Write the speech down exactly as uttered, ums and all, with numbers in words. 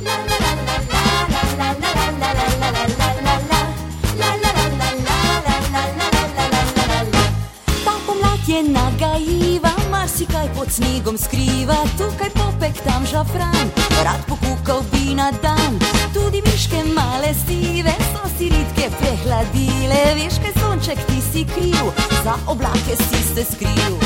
Je nagajiva, marsikaj pod snegom skriva, tukaj popek, tam žafran, rad pokukal bi na dan. Tudi miške male sive so si ritke prehladile, veš kaj sonček, ti si kriv, za oblake si se skril.